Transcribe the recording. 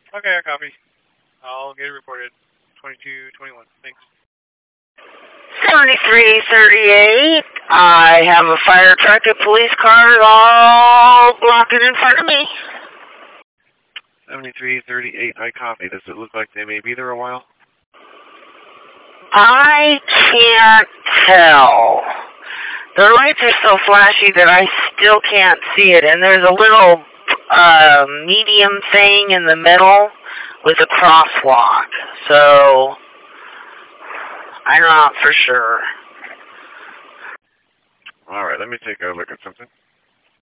Okay, I copy. I'll get it reported. 2221. Thanks. 7338. I have a fire truck and police car all blocking in front of me. 7338. I copy. Does it look like they may be there a while? I can't tell. The lights are so flashy that I still can't see it, and there's a little medium thing in the middle with a crosswalk, so I'm not for sure. All right, let me take a look at something.